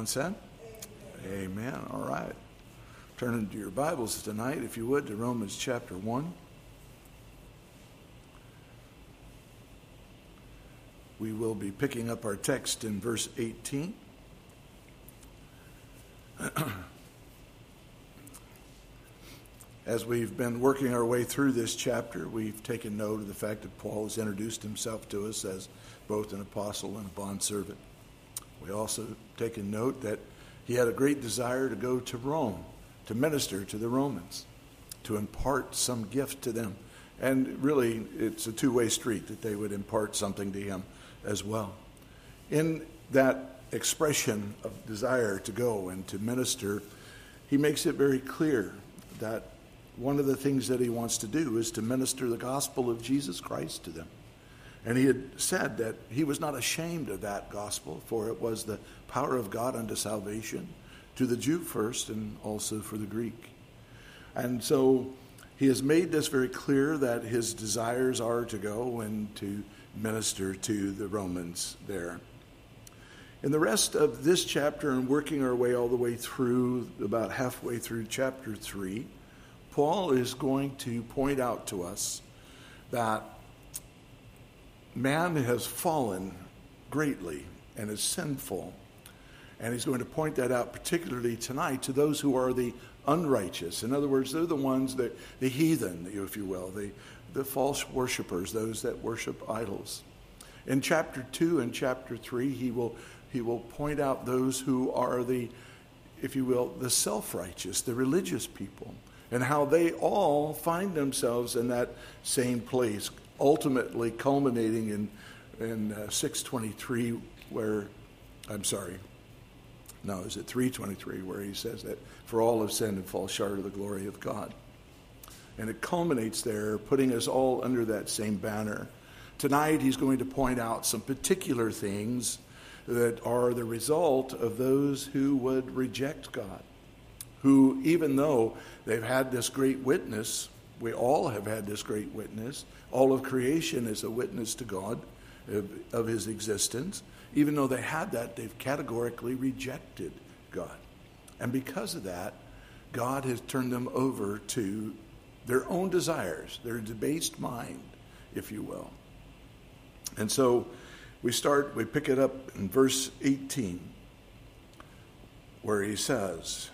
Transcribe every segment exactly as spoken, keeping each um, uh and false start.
Everyone said? Amen. All right. Turn into your Bibles tonight, if you would, to Romans chapter one. We will be picking up our text in verse eighteen. As we've been working our way through this chapter, we've taken note of the fact that Paul has introduced himself to us as both an apostle and a bondservant. We also taken note that he had a great desire to go to Rome, to minister to the Romans, to impart some gift to them. And really, it's a two-way street that they would impart something to him as well. In that expression of desire to go and to minister, he makes it very clear that one of the things that he wants to do is to minister the gospel of Jesus Christ to them. And he had said that he was not ashamed of that gospel, for it was the power of God unto salvation, to the Jew first and also for the Greek. And so he has made this very clear that his desires are to go and to minister to the Romans there. In the rest of this chapter, and working our way all the way through, about halfway through chapter three, Paul is going to point out to us that man has fallen greatly and is sinful. And he's going to point that out particularly tonight to those who are the unrighteous. In other words, they're the ones that, the heathen, if you will, the, the false worshipers, those that worship idols. In chapter two and chapter three, he will, he will point out those who are the, if you will, the self-righteous, the religious people, and how they all find themselves in that same place, ultimately culminating in in uh, six twenty-three, where, I'm sorry, no, is it three twenty-three, where he says that for all have sinned and fall short of the glory of God. And it culminates there, putting us all under that same banner. Tonight, he's going to point out some particular things that are the result of those who would reject God, who, even though they've had this great witness, we all have had this great witness, all of creation is a witness to God of, of his existence. Even though they had that, they've categorically rejected God. And because of that, God has turned them over to their own desires, their debased mind, if you will. And so we start, we pick it up in verse eighteen, where he says,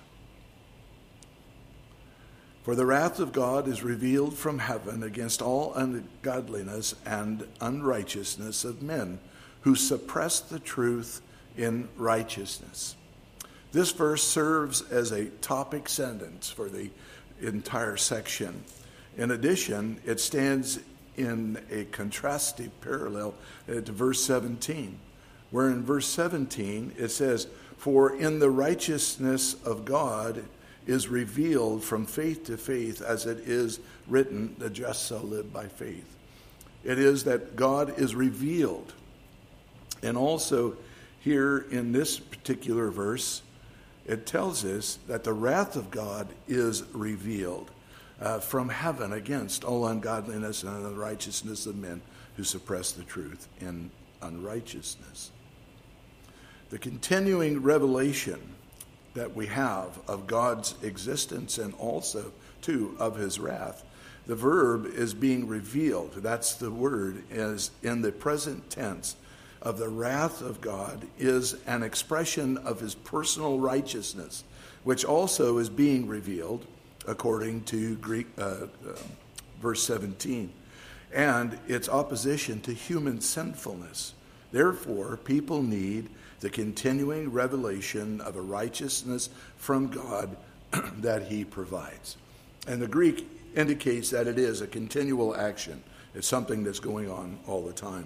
"For the wrath of God is revealed from heaven against all ungodliness and unrighteousness of men who suppress the truth in righteousness." This verse serves as a topic sentence for the entire section. In addition, it stands in a contrastive parallel to verse seventeen, where in verse seventeen it says, "For in the righteousness of God is revealed from faith to faith, as it is written, the just shall live by faith." It is that God is revealed. And also here in this particular verse, it tells us that the wrath of God is revealed uh, from heaven against all ungodliness and unrighteousness of men who suppress the truth in unrighteousness. The continuing revelation that we have of God's existence and also, too, of his wrath. The verb is being revealed. That's the word, is in the present tense of the wrath of God is an expression of his personal righteousness, which also is being revealed according to Greek uh, uh, verse seventeen, and its opposition to human sinfulness. Therefore, people need the continuing revelation of a righteousness from God that he provides. And the Greek indicates that it is a continual action. It's something that's going on all the time.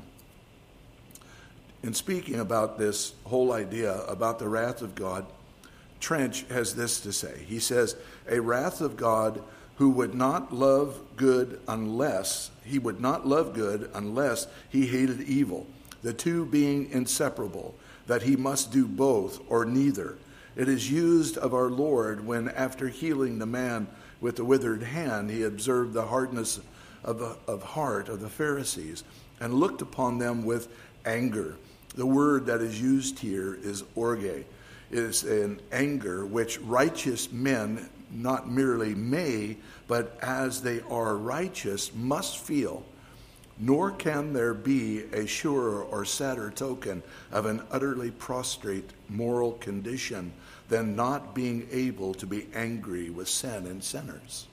In speaking about this whole idea about the wrath of God, Trench has this to say. He says, "A wrath of God who would not love good unless, he would not love good unless he hated evil, the two being inseparable, that he must do both or neither. It is used of our Lord when, after healing the man with the withered hand, he observed the hardness of, the, of heart of the Pharisees and looked upon them with anger." The word that is used here is orge. is an anger which righteous men not merely may, but as they are righteous must feel. Nor can there be a surer or sadder token of an utterly prostrate moral condition than not being able to be angry with sin and sinners.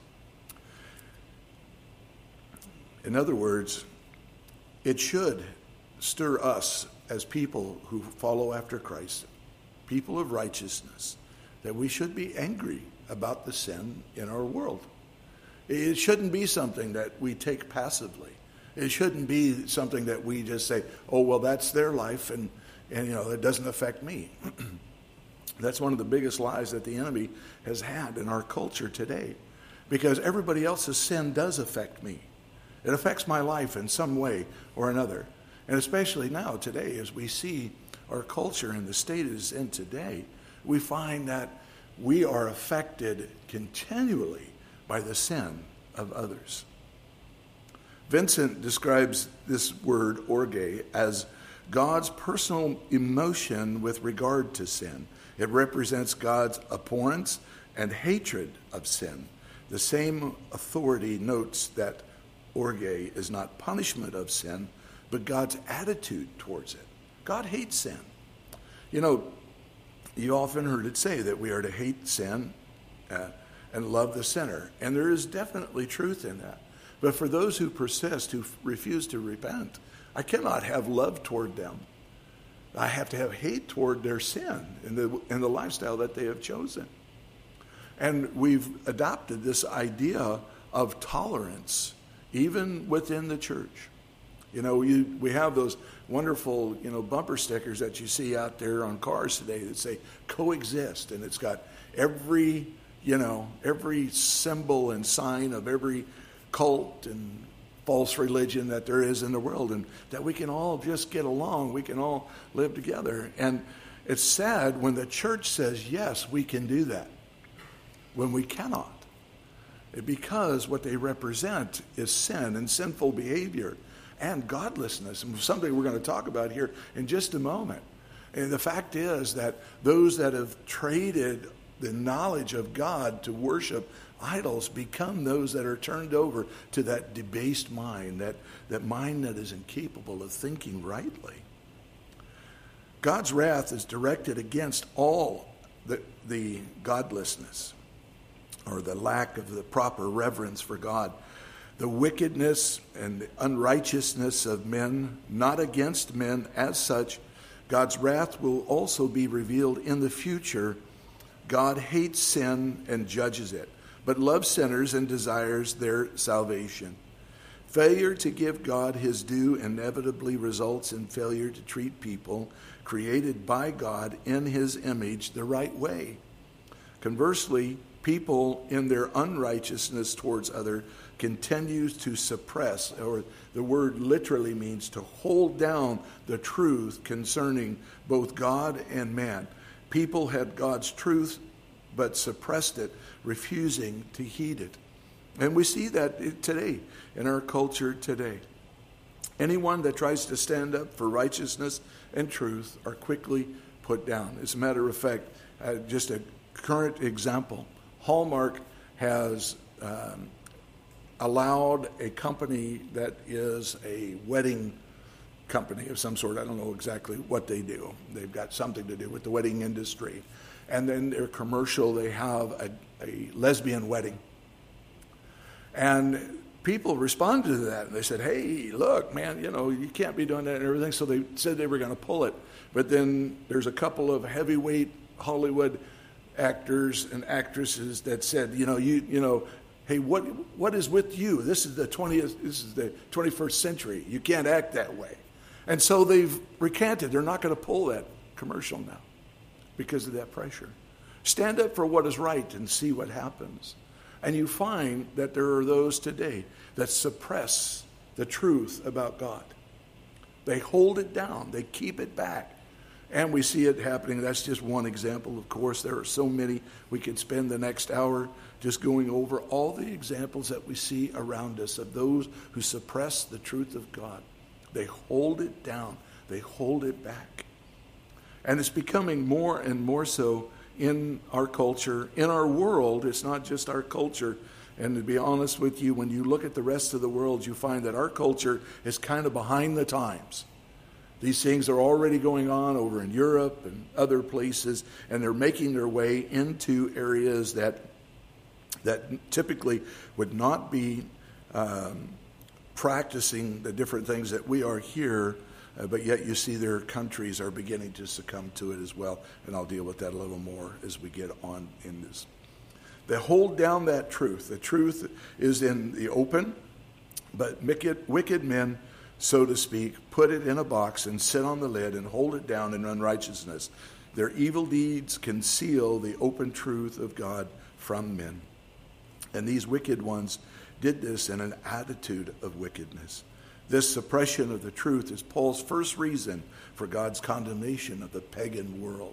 In other words, it should stir us as people who follow after Christ, people of righteousness, that we should be angry about the sin in our world. It shouldn't be something that we take passively. It shouldn't be something that we just say, oh, well, that's their life, and, and you know, it doesn't affect me. That's one of the biggest lies that the enemy has had in our culture today, because everybody else's sin does affect me. It affects my life in some way or another. And especially now, today, as we see our culture and the state it is in today, we find that we are affected continually by the sin of others. Vincent describes this word, orge, as God's personal emotion with regard to sin. It represents God's abhorrence and hatred of sin. The same authority notes that orge is not punishment of sin, but God's attitude towards it. God hates sin. You know, you often heard it say that we are to hate sin uh, and love the sinner. And there is definitely truth in that. But for those who persist, who refuse to repent, I cannot have love toward them. I have to have hate toward their sin and the, and the lifestyle that they have chosen. And we've adopted this idea of tolerance, even within the church. You know, you, we have those wonderful, you know, bumper stickers that you see out there on cars today that say coexist. And it's got every, you know, every symbol and sign of every cult and false religion that there is in the world, and that we can all just get along. We can all live together. And it's sad when the church says, yes, we can do that, when we cannot. Because what they represent is sin and sinful behavior and godlessness, and something we're going to talk about here in just a moment. And the fact is that those that have traded the knowledge of God to worship idols become those that are turned over to that debased mind, that, that mind that is incapable of thinking rightly. God's wrath is directed against all the, the godlessness, or the lack of the proper reverence for God, the wickedness and the unrighteousness of men, not against men as such. God's wrath will also be revealed in the future. God hates sin and judges it, but loves sinners and desires their salvation. Failure to give God his due inevitably results in failure to treat people created by God in his image the right way. Conversely, people in their unrighteousness towards others continues to suppress, or the word literally means to hold down the truth concerning both God and man. People had God's truth but suppressed it, refusing to heed it. And we see that today, in our culture today. Anyone that tries to stand up for righteousness and truth are quickly put down. As a matter of fact, uh, just a current example, Hallmark has um, allowed a company that is a wedding company of some sort. I don't know exactly what they do. They've got something to do with the wedding industry. And then their commercial, they have a, a lesbian wedding. And people responded to that. And they said, hey, look, man, you know, you can't be doing that and everything. So they said they were going to pull it. But then there's a couple of heavyweight Hollywood actors and actresses that said, you know, you you know, hey, what what is with you? This is the twentieth, this is the twenty-first century. You can't act that way. And so they've recanted. They're not going to pull that commercial now because of that pressure. Stand up for what is right and see what happens. And you find that there are those today that suppress the truth about God. They hold it down. They keep it back. And we see it happening. That's just one example. Of course, there are so many. We could spend the next hour just going over all the examples that we see around us of those who suppress the truth of God. They hold it down. They hold it back. And it's becoming more and more so in our culture, in our world. It's not just our culture. And to be honest with you, when you look at the rest of the world, you find that our culture is kind of behind the times. These things are already going on over in Europe and other places, and they're making their way into areas that that typically would not be um, practicing the different things that we are here, uh, but yet you see their countries are beginning to succumb to it as well. And I'll deal with that a little more as we get on in this. They hold down that truth. The truth is in the open, but wicked, wicked men, so to speak, put it in a box and sit on the lid and hold it down in unrighteousness. Their evil deeds conceal the open truth of God from men. And these wicked ones did this in an attitude of wickedness. This suppression of the truth is Paul's first reason for God's condemnation of the pagan world.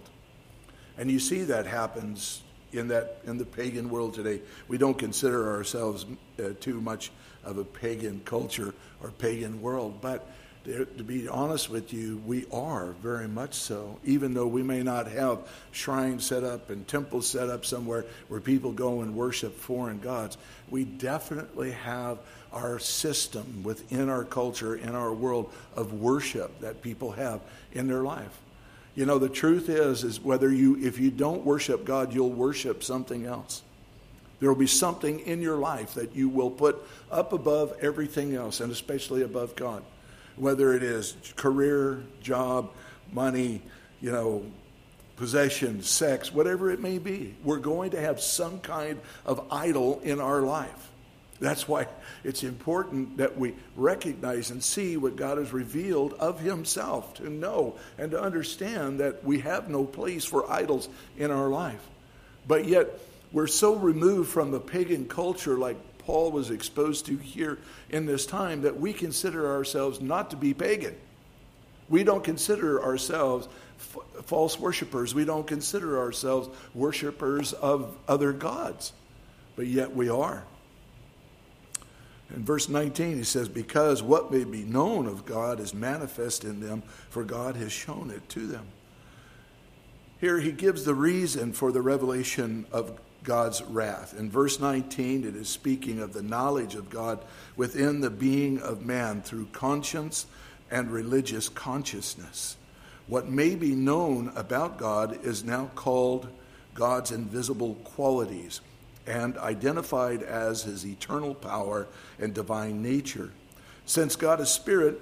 And you see that happens in that in the pagan world today. We don't consider ourselves uh, too much of a pagan culture or pagan world, but to be honest with you, we are very much so, even though we may not have shrines set up and temples set up somewhere where people go and worship foreign gods. We definitely have our system within our culture, in our world of worship that people have in their life. You know, the truth is, is whether you, if you don't worship God, you'll worship something else. There will be something in your life that you will put up above everything else, and especially above God. Whether it is career, job, money, you know, possession, sex, whatever it may be, we're going to have some kind of idol in our life. That's why it's important that we recognize and see what God has revealed of himself, to know and to understand that we have no place for idols in our life. But yet, we're so removed from the pagan culture like Paul was exposed to here in this time that we consider ourselves not to be pagan. We don't consider ourselves f- false worshipers. We don't consider ourselves worshipers of other gods. But yet we are. In verse nineteen, he says, because what may be known of God is manifest in them, for God has shown it to them. Here he gives the reason for the revelation of God's wrath. In verse nineteen, it is speaking of the knowledge of God within the being of man through conscience and religious consciousness. What may be known about God is now called God's invisible qualities and identified as his eternal power and divine nature. Since God is spirit,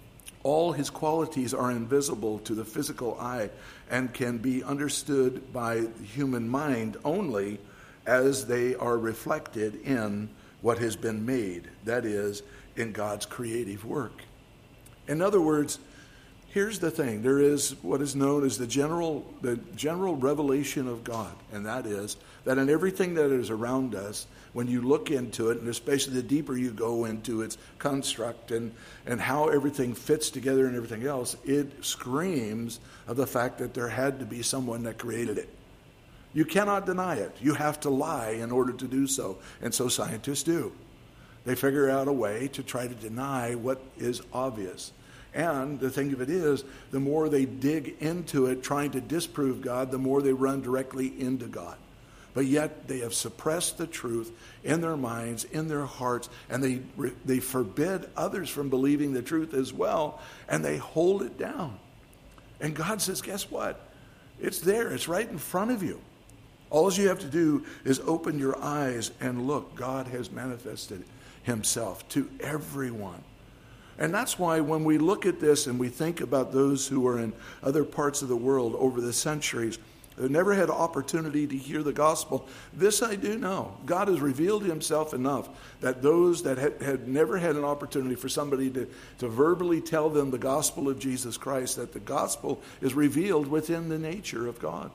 all his qualities are invisible to the physical eye and can be understood by the human mind only as they are reflected in what has been made, that is, in God's creative work. In other words, here's the thing. There is what is known as the general, the general revelation of God, and that is that in everything that is around us, when you look into it, and especially the deeper you go into its construct and, and how everything fits together and everything else, it screams of the fact that there had to be someone that created it. You cannot deny it. You have to lie in order to do so. And so scientists do. They figure out a way to try to deny what is obvious. And the thing of it is, the more they dig into it, trying to disprove God, the more they run directly into God. But yet they have suppressed the truth in their minds, in their hearts, and they they forbid others from believing the truth as well, and they hold it down. And God says, guess what? It's there. It's right in front of you. All you have to do is open your eyes and look. God has manifested himself to everyone. And that's why when we look at this and we think about those who are in other parts of the world over the centuries, who never had opportunity to hear the gospel, this I do know. God has revealed himself enough that those that had, had never had an opportunity for somebody to, to verbally tell them the gospel of Jesus Christ, that the gospel is revealed within the nature of God.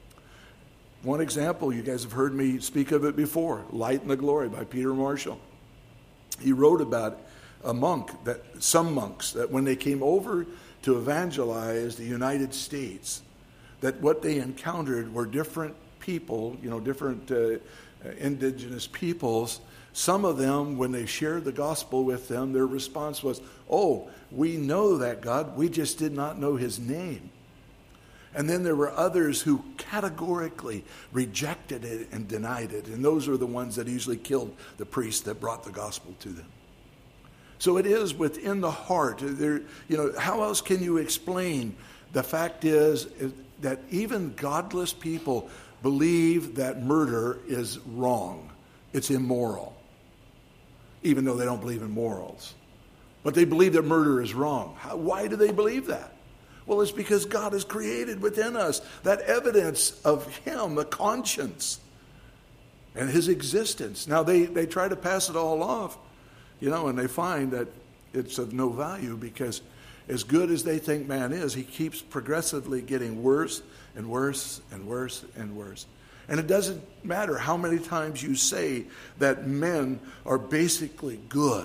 One example, you guys have heard me speak of it before, Light and the Glory by Peter Marshall. He wrote about a monk, that some monks, that when they came over to evangelize the United States, that what they encountered were different people, you know, different uh, indigenous peoples. Some of them, when they shared the gospel with them, their response was, oh, we know that God, we just did not know his name. And then there were others who categorically rejected it and denied it. And those are the ones that usually killed the priest that brought the gospel to them. So it is within the heart. There, you know, how else can you explain? The fact is, is that even godless people believe that murder is wrong. It's immoral. Even though they don't believe in morals. But they believe that murder is wrong. How, why do they believe that? Well, it's because God has created within us that evidence of Him, the conscience, and His existence. Now, they, they try to pass it all off, you know, and they find that it's of no value because as good as they think man is, he keeps progressively getting worse and worse and worse and worse. And it doesn't matter how many times you say that men are basically good,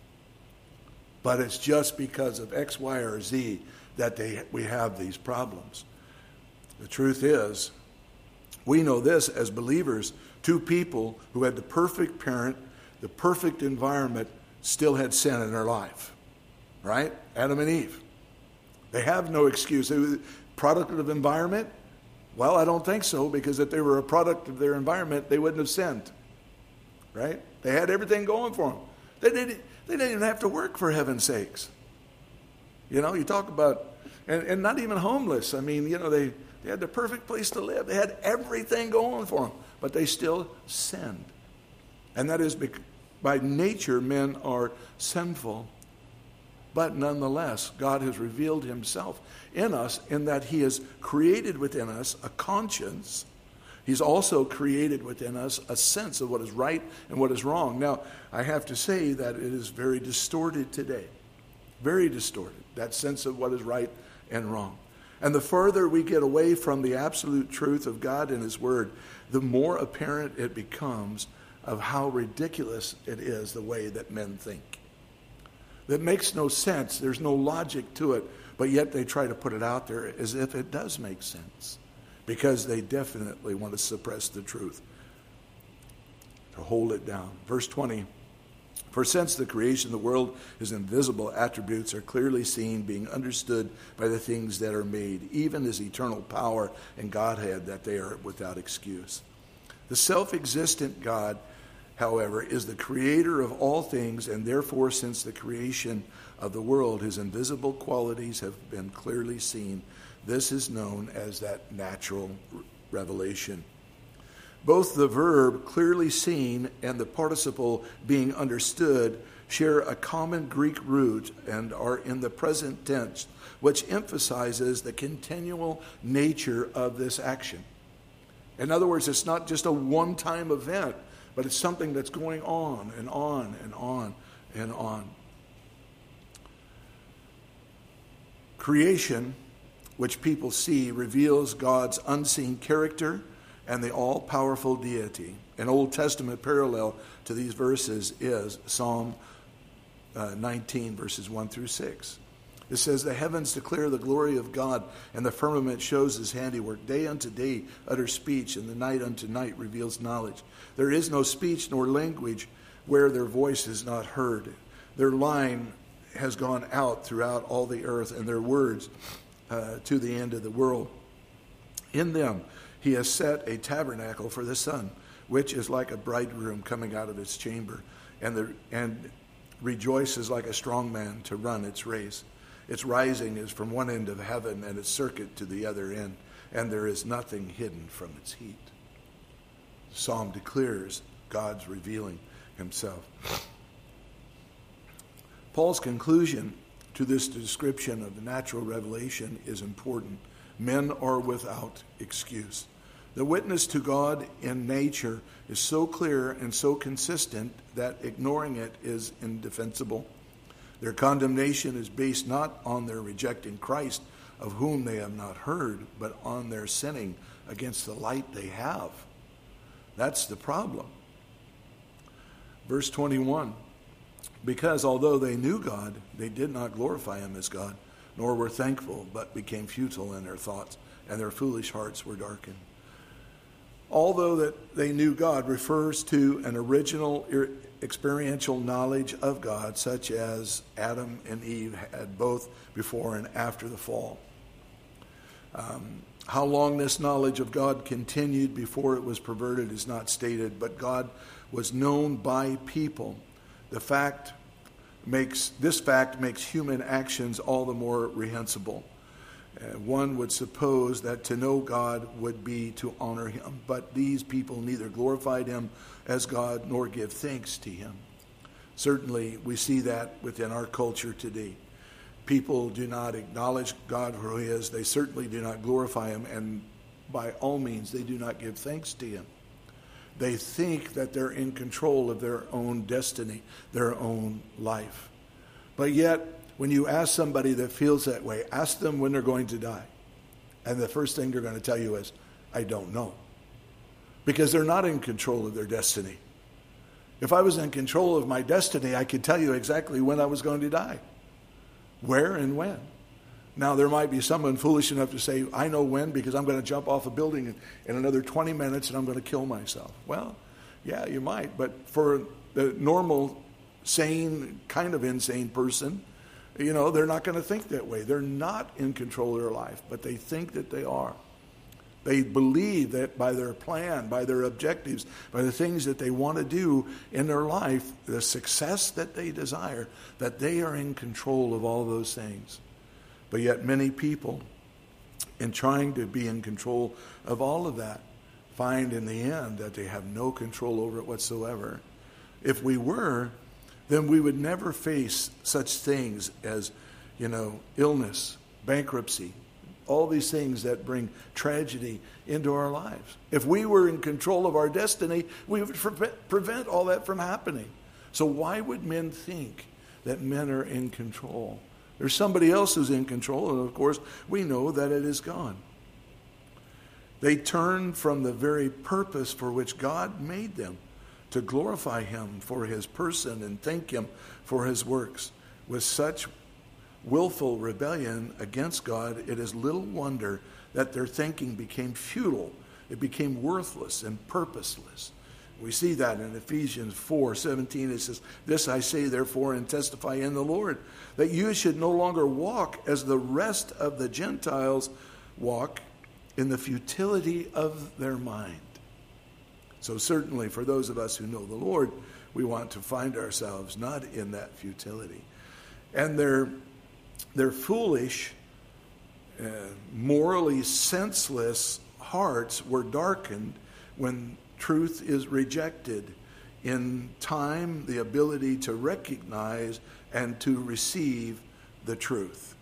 but it's just because of X, Y, or Z that they we have these problems. The truth is, we know this as believers, two people who had the perfect parent, the perfect environment, still had sin in their life. Right? Adam and Eve. They have no excuse. They were product of environment? Well, I don't think so, because if they were a product of their environment, they wouldn't have sinned. Right? They had everything going for them. They didn't, they didn't even have to work, for heaven's sakes. You know, you talk about, and, and not even homeless. I mean, you know, they, they had the perfect place to live. They had everything going for them, but they still sinned. And that is because by nature, men are sinful. But nonetheless, God has revealed Himself in us in that He has created within us a conscience. He's also created within us a sense of what is right and what is wrong. Now, I have to say that it is very distorted today. Very distorted, that sense of what is right and wrong. And the further we get away from the absolute truth of God and His Word, the more apparent it becomes of how ridiculous it is the way that men think. That makes no sense. There's no logic to it, but yet they try to put it out there as if it does make sense, because they definitely want to suppress the truth, to hold it down. Verse twenty, for since the creation of the world, His invisible attributes are clearly seen, being understood by the things that are made, even His eternal power and Godhead, that they are without excuse. The self-existent God, however, is the creator of all things, and therefore, since the creation of the world, His invisible qualities have been clearly seen. This is known as that natural revelation. Both the verb clearly seen and the participle being understood share a common Greek root and are in the present tense, which emphasizes the continual nature of this action. In other words, it's not just a one-time event, but it's something that's going on and on and on and on. Creation, which people see, reveals God's unseen character and the all-powerful deity. An Old Testament parallel to these verses is Psalm uh, nineteen, verses one through six. It says, the heavens declare the glory of God, and the firmament shows His handiwork. Day unto day utters speech, and the night unto night reveals knowledge. There is no speech nor language where their voice is not heard. Their line has gone out throughout all the earth, and their words uh, to the end of the world. In them He has set a tabernacle for the sun, which is like a bridegroom coming out of its chamber, and, the, and rejoices like a strong man to run its race. Its rising is from one end of heaven, and its circuit to the other end, and there is nothing hidden from its heat. The psalm declares God's revealing Himself. Paul's conclusion to this description of the natural revelation is important. Men are without excuse. The witness to God in nature is so clear and so consistent that ignoring it is indefensible. Their condemnation is based not on their rejecting Christ, of whom they have not heard, but on their sinning against the light they have. That's the problem. Verse twenty-one, because although they knew God, they did not glorify Him as God, nor were thankful, but became futile in their thoughts, and their foolish hearts were darkened. Although that they knew God refers to an original experiential knowledge of God, such as Adam and Eve had both before and after the fall. Um, How long this knowledge of God continued before it was perverted is not stated, but God was known by people. The fact makes this fact makes human actions all the more reprehensible. Uh, one would suppose that to know God would be to honor him, but these people neither glorified him as God nor give thanks to him. Certainly, we see that within our culture today. People do not acknowledge God for who he is. They certainly do not glorify him, and by all means, they do not give thanks to him. They think that they're in control of their own destiny, their own life. But yet, when you ask somebody that feels that way, ask them when they're going to die. And the first thing they're going to tell you is, I don't know. Because they're not in control of their destiny. If I was in control of my destiny, I could tell you exactly when I was going to die. Where and when. Now, there might be someone foolish enough to say, I know when because I'm going to jump off a building in, in another twenty minutes and I'm going to kill myself. Well, yeah, you might. But for the normal, sane, kind of insane person, you know, they're not going to think that way. They're not in control of their life, but they think that they are. They believe that by their plan, by their objectives, by the things that they want to do in their life, the success that they desire, that they are in control of all those things. But yet many people, in trying to be in control of all of that, find in the end that they have no control over it whatsoever. If we were, then we would never face such things as, you know, illness, bankruptcy, all these things that bring tragedy into our lives. If we were in control of our destiny, we would prevent, prevent all that from happening. So why would men think that men are in control? There's somebody else who's in control, and of course, we know that it is God. They turn from the very purpose for which God made them, to glorify him for his person and thank him for his works. With such willful rebellion against God, it is little wonder that their thinking became futile. It became worthless and purposeless. We see that in Ephesians four seventeen. It says, this I say therefore and testify in the Lord, that you should no longer walk as the rest of the Gentiles walk, in the futility of their mind. So certainly for those of us who know the Lord, we want to find ourselves not in that futility. And their, their foolish, uh, morally senseless hearts were darkened when truth is rejected. In time, the ability to recognize and to receive the truth.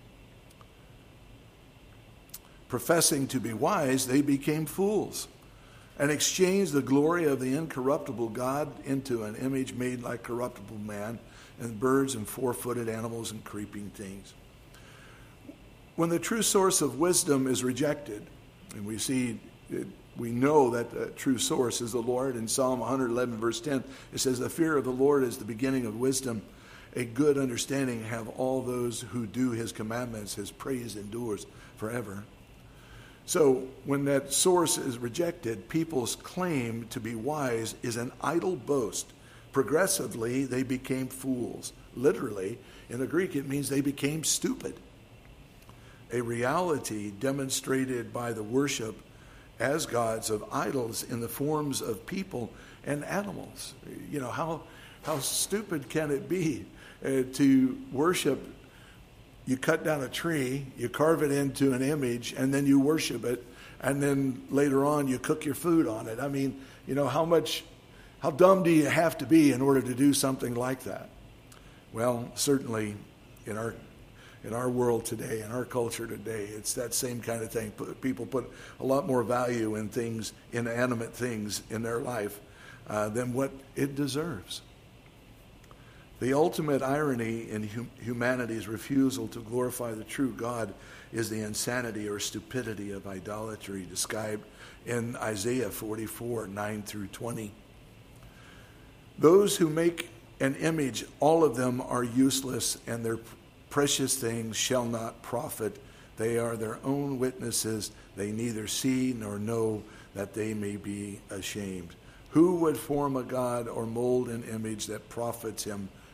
Professing to be wise, they became fools and exchanged the glory of the incorruptible God into an image made like corruptible man and birds and four-footed animals and creeping things. When the true source of wisdom is rejected, and we see, we know that the true source is the Lord. In Psalm one eleven, verse ten, it says, the fear of the Lord is the beginning of wisdom. A good understanding have all those who do his commandments. His praise endures forever. So when that source is rejected, people's claim to be wise is an idle boast. Progressively, they became fools. Literally, in the Greek, it means they became stupid. A reality demonstrated by the worship as gods of idols in the forms of people and animals. You know, how how stupid can it be uh, to worship? You cut down a tree, you carve it into an image, and then you worship it, and then later on you cook your food on it. I mean, you know, how much, how dumb do you have to be in order to do something like that? Well, certainly in our in our world today, in our culture today, it's that same kind of thing. People put a lot more value in things, inanimate things in their life uh, than what it deserves. The ultimate irony in hum- humanity's refusal to glorify the true God is the insanity or stupidity of idolatry described in Isaiah forty-four, nine through twenty. Those who make an image, all of them are useless, and their precious things shall not profit. They are their own witnesses. They neither see nor know, that they may be ashamed. Who would form a god or mold an image that profits him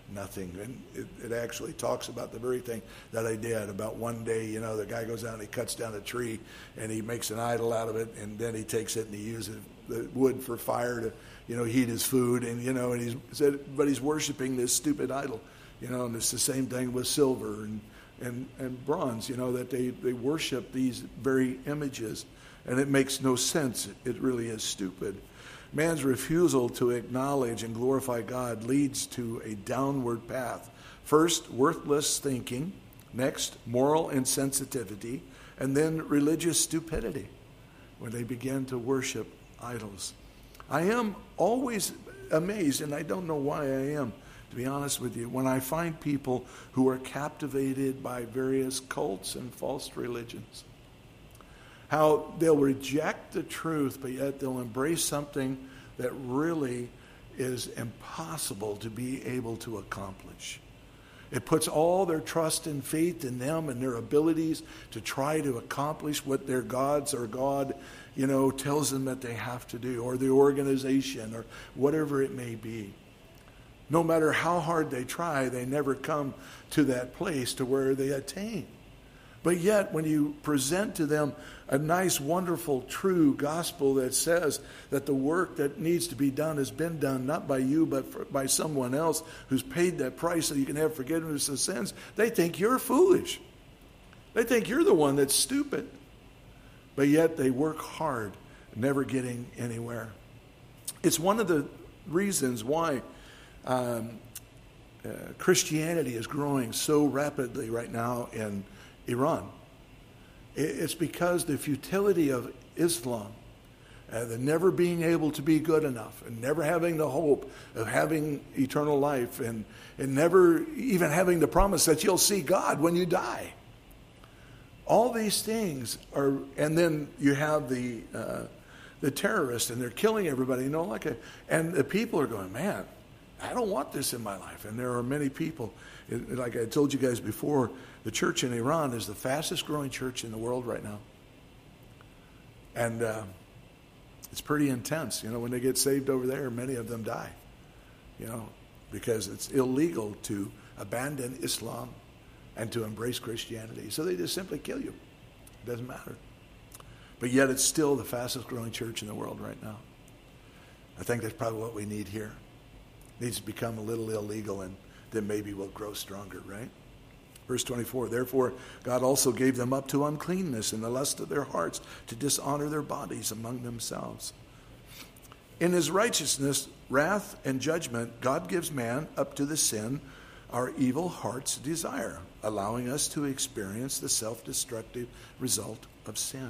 nothing. And it, it actually talks about the very thing that I did. About one day, you know, the guy goes out and he cuts down a tree and he makes an idol out of it, and then he takes it and he uses the wood for fire to, you know, heat his food, and you know, and he's said, but he's worshiping this stupid idol, you know, and it's the same thing with silver and and and bronze, you know, that they they worship these very images, and it makes no sense. It really is stupid. Man's refusal to acknowledge and glorify God leads to a downward path. First, worthless thinking. Next, moral insensitivity. And then religious stupidity when they begin to worship idols. I am always amazed, and I don't know why I am, to be honest with you, when I find people who are captivated by various cults and false religions. How they'll reject the truth, but yet they'll embrace something that really is impossible to be able to accomplish. It puts all their trust and faith in them and their abilities to try to accomplish what their gods or God, you know, tells them that they have to do, or the organization, or whatever it may be. No matter how hard they try, they never come to that place to where they attain. But yet, when you present to them a nice, wonderful, true gospel that says that the work that needs to be done has been done, not by you, but for, by someone else who's paid that price so you can have forgiveness of sins, they think you're foolish. They think you're the one that's stupid. But yet, they work hard, never getting anywhere. It's one of the reasons why um, uh, Christianity is growing so rapidly right now in Iran. It's because the futility of Islam, uh, the never being able to be good enough, and never having the hope of having eternal life, and, and never even having the promise that you'll see God when you die. All these things are, and then you have the uh, the terrorists, and they're killing everybody, you know, like a, and the people are going, man, I don't want this in my life. And there are many people, like I told you guys before, the church in Iran is the fastest growing church in the world right now. And uh, it's pretty intense. You know, when they get saved over there, many of them die. You know, because it's illegal to abandon Islam and to embrace Christianity. So they just simply kill you. It doesn't matter. But yet it's still the fastest growing church in the world right now. I think that's probably what we need here. It needs to become a little illegal, and then maybe we'll grow stronger, right? Verse twenty-four, therefore God also gave them up to uncleanness in the lust of their hearts, to dishonor their bodies among themselves. In his righteousness, wrath, and judgment, God gives man up to the sin our evil hearts desire, allowing us to experience the self-destructive result of sin.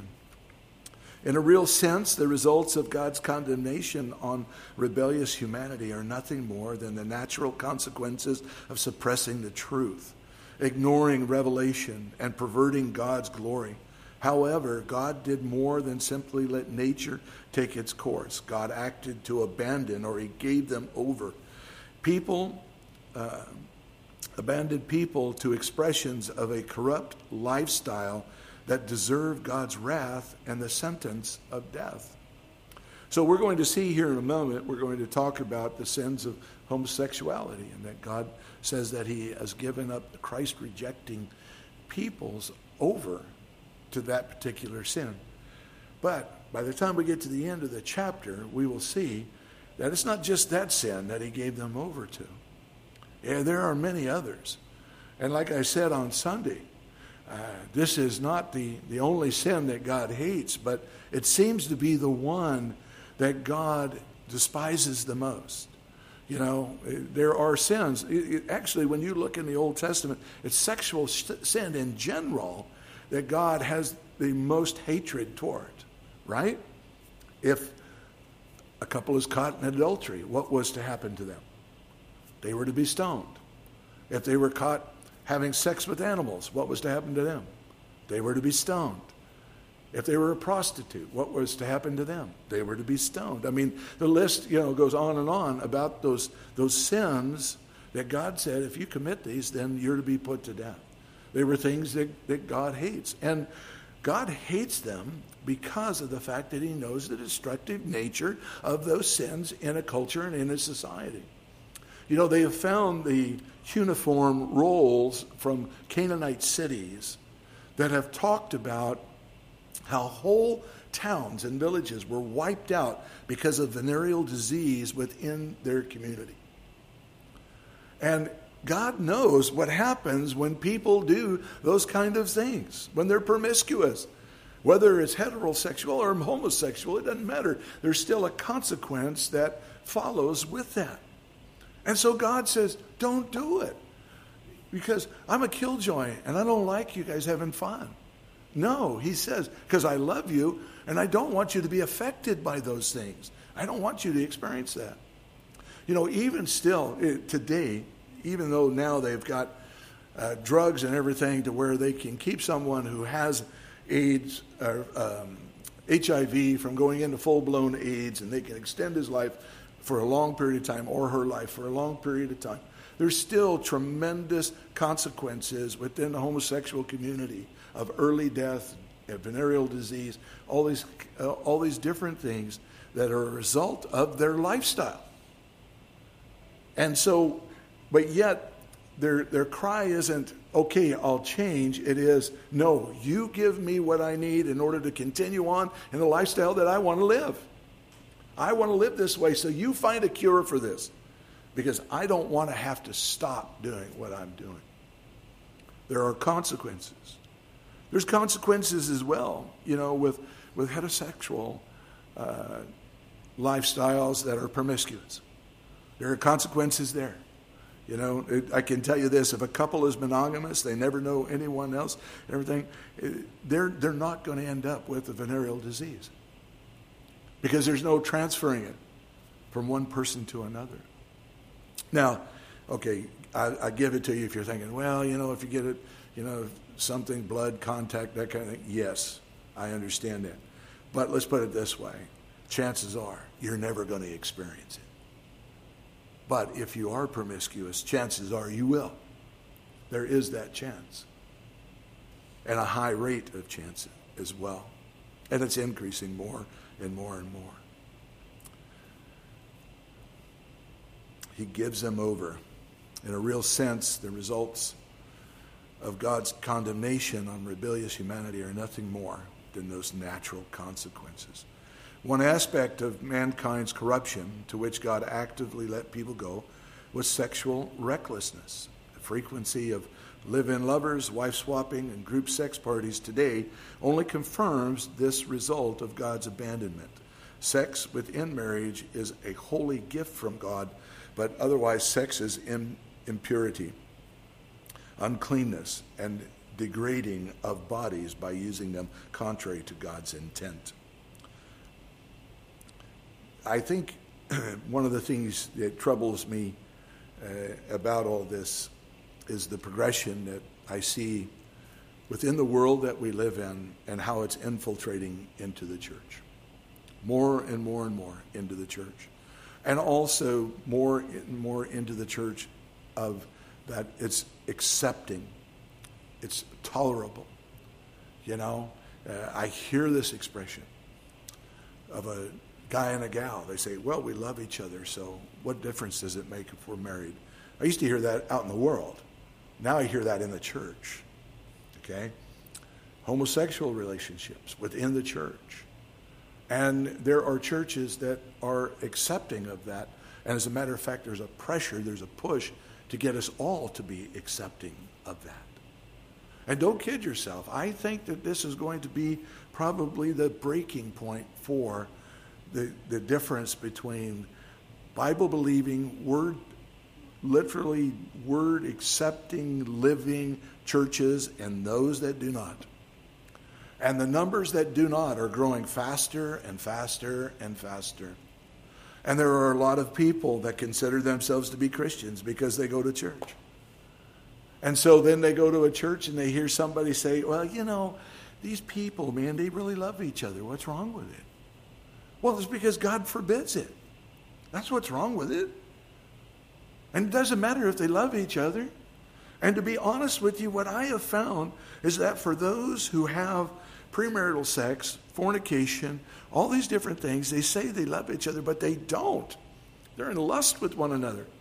In a real sense, the results of God's condemnation on rebellious humanity are nothing more than the natural consequences of suppressing the truth, ignoring revelation, and perverting God's glory. However, God did more than simply let nature take its course. God acted to abandon, or he gave them over. People, uh, abandoned people to expressions of a corrupt lifestyle that deserve God's wrath and the sentence of death. So we're going to see here in a moment, we're going to talk about the sins of homosexuality, and that God says that he has given up the Christ-rejecting peoples over to that particular sin. But by the time we get to the end of the chapter, we will see that it's not just that sin that he gave them over to. Yeah, there are many others. And like I said on Sunday, Uh, this is not the, the only sin that God hates, but it seems to be the one that God despises the most. You know, there are sins. It, it, actually, when you look in the Old Testament, it's sexual sin in general that God has the most hatred toward, right? If a couple is caught in adultery, what was to happen to them? They were to be stoned. If they were caught having sex with animals, what was to happen to them? They were to be stoned. If they were a prostitute, what was to happen to them? They were to be stoned. I mean, the list, you know, goes on and on about those those sins that God said, if you commit these, then you're to be put to death. They were things that, that God hates. And God hates them because of the fact that he knows the destructive nature of those sins in a culture and in a society. You know, they have found the cuneiform rolls from Canaanite cities that have talked about how whole towns and villages were wiped out because of venereal disease within their community. And God knows what happens when people do those kind of things, when they're promiscuous. Whether it's heterosexual or homosexual, it doesn't matter. There's still a consequence that follows with that. And so God says, don't do it. Because I'm a killjoy and I don't like you guys having fun. No, he says, because I love you and I don't want you to be affected by those things. I don't want you to experience that. You know, even still it, today, even though now they've got uh, drugs and everything to where they can keep someone who has AIDS or um, H I V from going into full-blown AIDS, and they can extend his life for a long period of time or her life for a long period of time. There's still tremendous consequences within the homosexual community of early death, venereal disease, all these uh, all these different things that are a result of their lifestyle. And so, but yet their their cry isn't, okay, I'll change. It is, no, you give me what I need in order to continue on in the lifestyle that I want to live. I want to live this way, so you find a cure for this. Because I don't want to have to stop doing what I'm doing. There are consequences. There's consequences as well, you know, with, with heterosexual uh, lifestyles that are promiscuous. There are consequences there. You know, it, I can tell you this, if a couple is monogamous, they never know anyone else, everything, it, they're, they're not going to end up with a venereal disease. Because there's no transferring it from one person to another. Now, okay, I, I give it to you if you're thinking, well, you know, if you get it, you know, something, blood, contact, that kind of thing. Yes, I understand that. But let's put it this way. Chances are you're never going to experience it. But if you are promiscuous, chances are you will. There is that chance. And a high rate of chance as well. And it's increasing more and more and more. He gives them over. In a real sense, the results of God's condemnation on rebellious humanity are nothing more than those natural consequences. One aspect of mankind's corruption to which God actively let people go was sexual recklessness. The frequency of live-in lovers, wife-swapping, and group sex parties today only confirms this result of God's abandonment. Sex within marriage is a holy gift from God, but otherwise sex is in impurity, uncleanness, and degrading of bodies by using them contrary to God's intent. I think one of the things that troubles me uh, about all this is the progression that I see within the world that we live in and how it's infiltrating into the church. More and more and more into the church. And also more and more into the church of that it's accepting. It's tolerable. You know, uh, I hear this expression of a guy and a gal. They say, well, we love each other, so what difference does it make if we're married? I used to hear that out in the world. Now I hear that in the church. Okay? Homosexual relationships within the church. And there are churches that are accepting of that. And as a matter of fact, there's a pressure, there's a push to get us all to be accepting of that. And don't kid yourself. I think that this is going to be probably the breaking point for the, the difference between Bible-believing, word, literally word-accepting, living churches and those that do not. And the numbers that do not are growing faster and faster and faster. And there are a lot of people that consider themselves to be Christians because they go to church. And so then they go to a church and they hear somebody say, well, you know, these people, man, they really love each other. What's wrong with it? Well, it's because God forbids it. That's what's wrong with it. And it doesn't matter if they love each other. And to be honest with you, what I have found is that for those who have premarital sex, fornication, all these different things, they say they love each other, but they don't. They're in lust with one another.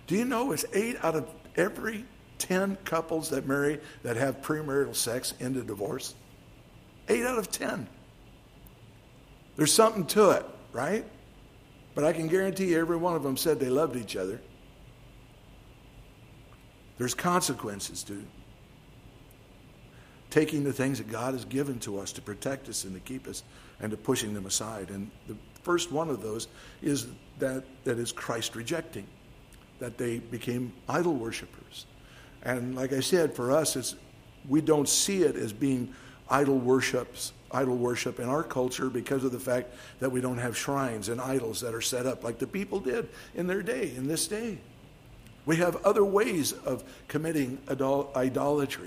Do you know it's eight out of every ten couples that marry that have premarital sex end in divorce? Eight out of ten. There's something to it, right? But I can guarantee you every one of them said they loved each other. There's consequences to taking the things that God has given to us to protect us and to keep us and to pushing them aside. And the first one of those is that that is Christ rejecting, that they became idol worshipers. And like I said, for us, it's we don't see it as being idol worships, idol worship in our culture because of the fact that we don't have shrines and idols that are set up like the people did in their day, in this day. We have other ways of committing idol- idolatry.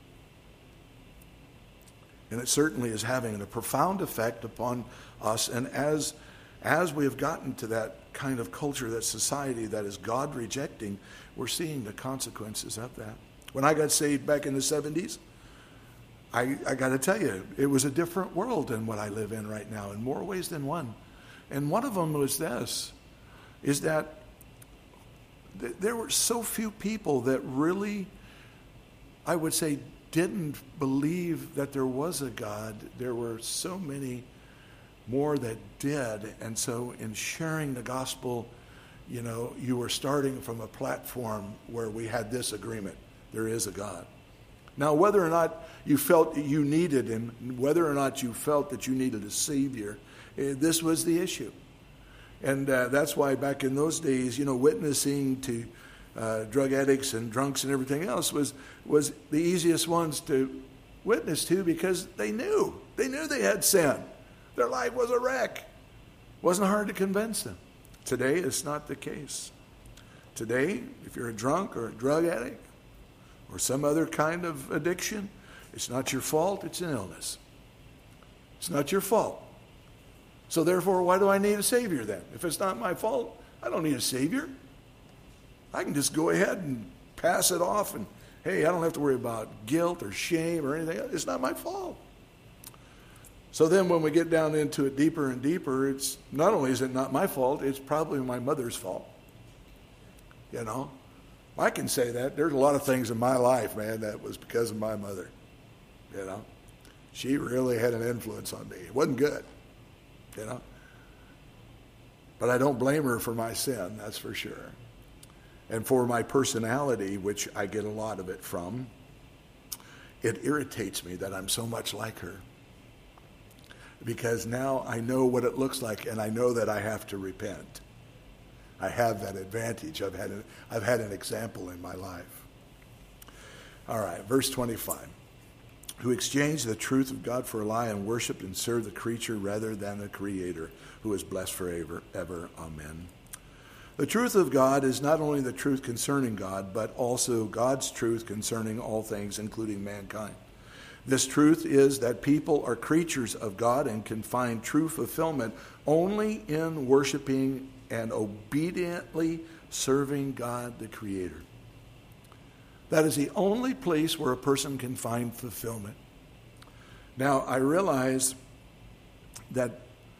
And it certainly is having a profound effect upon us. And as, as we have gotten to that kind of culture, that society that is God rejecting, we're seeing the consequences of that. When I got saved back in the seventies, I, I got to tell you, it was a different world than what I live in right now in more ways than one. And one of them was this, is that th- there were so few people that really, I would say, didn't believe that there was a God. There were so many more that did. And so in sharing the gospel, you know, you were starting from a platform where we had this agreement. There is a God. Now, whether or not you felt that you needed him, whether or not you felt that you needed a Savior, eh, this was the issue. And uh, that's why back in those days, you know, witnessing to uh, drug addicts and drunks and everything else was was the easiest ones to witness to because they knew. They knew they had sin. Their life was a wreck. It wasn't hard to convince them. Today, it's not the case. Today, if you're a drunk or a drug addict or some other kind of addiction, it's not your fault, it's an illness. It's not your fault. So therefore, why do I need a Savior then? If it's not my fault, I don't need a Savior. I can just go ahead and pass it off and, hey, I don't have to worry about guilt or shame or anything else. It's not my fault. So then when we get down into it deeper and deeper, it's not only is it not my fault, it's probably my mother's fault. You know? I can say that. There's a lot of things in my life, man, that was because of my mother. You know? She really had an influence on me. It wasn't good. You know? But I don't blame her for my sin, that's for sure. And for my personality, which I get a lot of it from, it irritates me that I'm so much like her. Because now I know what it looks like, and I know that I have to repent. I have that advantage. I've had, a, I've had an example in my life. All right, verse twenty-five. Who exchanged the truth of God for a lie and worshiped and served the creature rather than the Creator, who is blessed forever. Ever. Amen. The truth of God is not only the truth concerning God, but also God's truth concerning all things, including mankind. This truth is that people are creatures of God and can find true fulfillment only in worshiping and obediently serving God, the Creator. That is the only place where a person can find fulfillment. Now, I realize that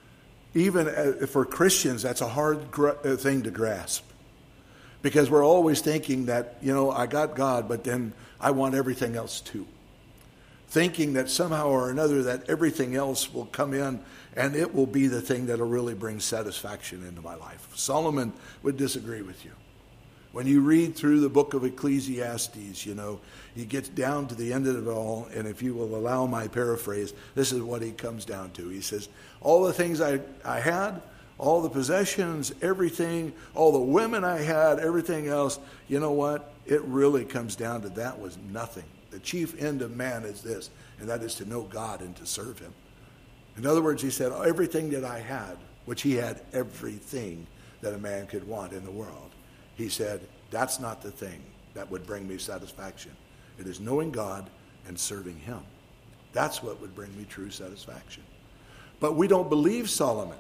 even for Christians, that's a hard thing to grasp. Because we're always thinking that, you know, I got God, but then I want everything else too. Thinking that somehow or another that everything else will come in and it will be the thing that will really bring satisfaction into my life. Solomon would disagree with you. When you read through the book of Ecclesiastes, you know, he gets down to the end of it all, and if you will allow my paraphrase, this is what he comes down to. He says, all the things I, I had, all the possessions, everything, all the women I had, everything else, you know what? It really comes down to that was nothing. The chief end of man is this, and that is to know God and to serve him. In other words, he said, everything that I had, which he had everything that a man could want in the world. He said, that's not the thing that would bring me satisfaction. It is knowing God and serving him. That's what would bring me true satisfaction. But we don't believe Solomon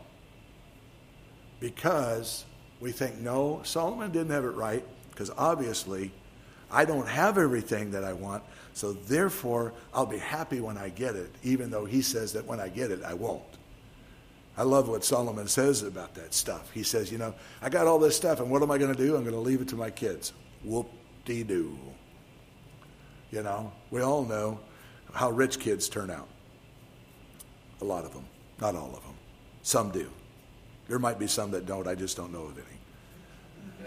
because we think, no, Solomon didn't have it right because obviously I don't have everything that I want, so therefore I'll be happy when I get it, even though he says that when I get it, I won't. I love what Solomon says about that stuff. He says, you know, I got all this stuff, and what am I going to do? I'm going to leave it to my kids. Whoop-de-doo. You know, we all know how rich kids turn out. A lot of them. Not all of them. Some do. There might be some that don't. I just don't know of any.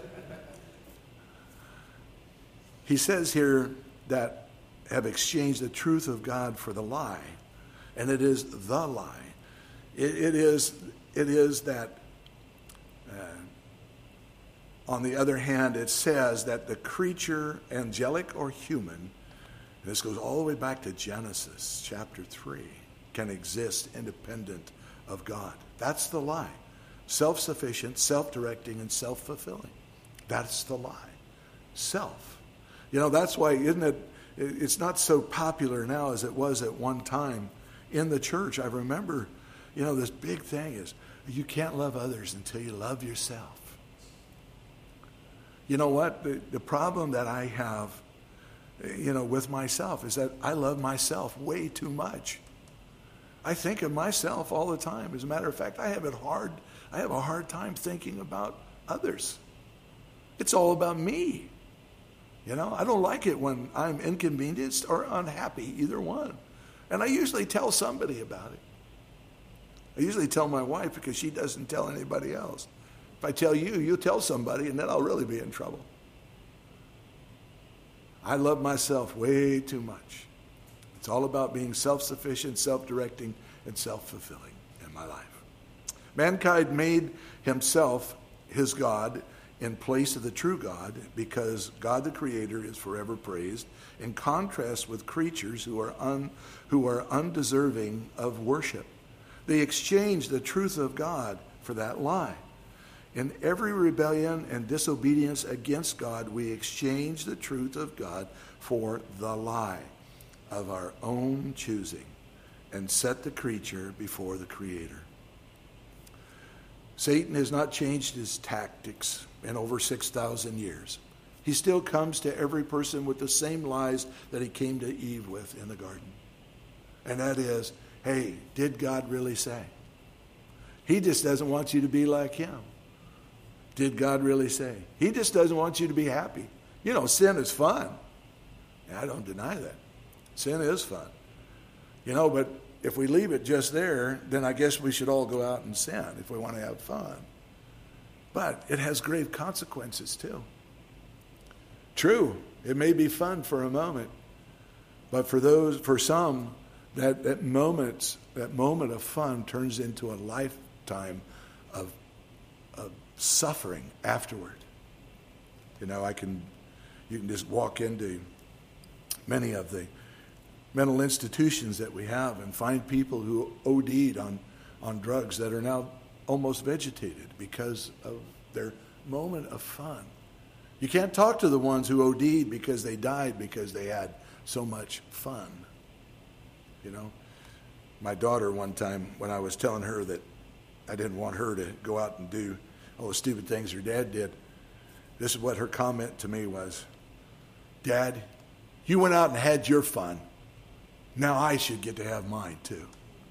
He says here that have exchanged the truth of God for the lie. And it is the lie. It, it is it is that, uh, on the other hand, it says that the creature, angelic or human, and this goes all the way back to Genesis chapter three, can exist independent of God. That's the lie. Self-sufficient, self-directing, and self-fulfilling. That's the lie. Self. You know, that's why, isn't it, it's not so popular now as it was at one time in the church. I remember, you know, this big thing is you can't love others until you love yourself. You know what? The, the problem that I have, you know, with myself is that I love myself way too much. I think of myself all the time. As a matter of fact, I have it hard. I have a hard time thinking about others. It's all about me. You know, I don't like it when I'm inconvenienced or unhappy, either one. And I usually tell somebody about it. I usually tell my wife because she doesn't tell anybody else. If I tell you, you tell somebody, and then I'll really be in trouble. I love myself way too much. It's all about being self-sufficient, self-directing, and self-fulfilling in my life. Mankind made himself his God in place of the true God, because God the Creator is forever praised, in contrast with creatures who are un, who are undeserving of worship. They exchanged the truth of God for that lie. In every rebellion and disobedience against God, we exchange the truth of God for the lie of our own choosing and set the creature before the Creator. Satan has not changed his tactics in over six thousand years. He still comes to every person with the same lies that he came to Eve with in the garden. And that is, hey, did God really say? He just doesn't want you to be like him. Did God really say? He just doesn't want you to be happy. You know, sin is fun. And I don't deny that. Sin is fun. You know, but if we leave it just there, then I guess we should all go out and sin if we want to have fun. But it has grave consequences too. True, it may be fun for a moment, but for those, for some, that, that moment, that moment of fun turns into a lifetime of, of suffering afterward. You know, I can, you can just walk into many of the mental institutions that we have and find people who O D'd on, on drugs that are now almost vegetated because of their moment of fun. You can't talk to the ones who O D'd because they died because they had so much fun. You know, my daughter one time, when I was telling her that I didn't want her to go out and do all the stupid things her dad did, this is what her comment to me was: Dad, you went out and had your fun. Now I should get to have mine too.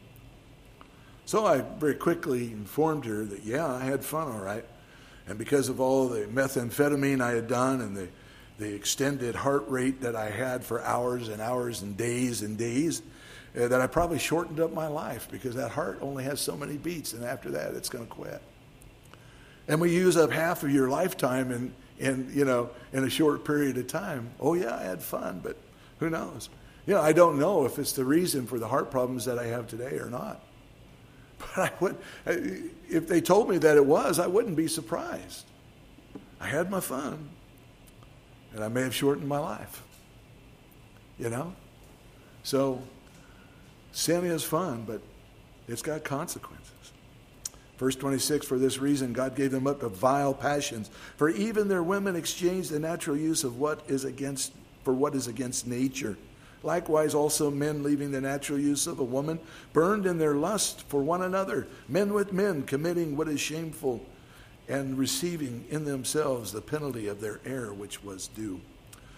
So I very quickly informed her that, yeah, I had fun, all right. And because of all the methamphetamine I had done and the, the extended heart rate that I had for hours and hours and days and days, uh, that I probably shortened up my life, because that heart only has so many beats, and after that it's going to quit. And we use up half of your lifetime in, in, you know, in a short period of time. Oh, yeah, I had fun, but who knows? You know, I don't know if it's the reason for the heart problems that I have today or not. But I would, if they told me that it was, I wouldn't be surprised. I had my fun, and I may have shortened my life. You know? So, sin is fun, but it's got consequences. Verse twenty-six, for this reason God gave them up to vile passions, for even their women exchanged the natural use of what is against, for what is against nature. Likewise, also men, leaving the natural use of a woman, burned in their lust for one another, men with men, committing what is shameful, and receiving in themselves the penalty of their error which was due.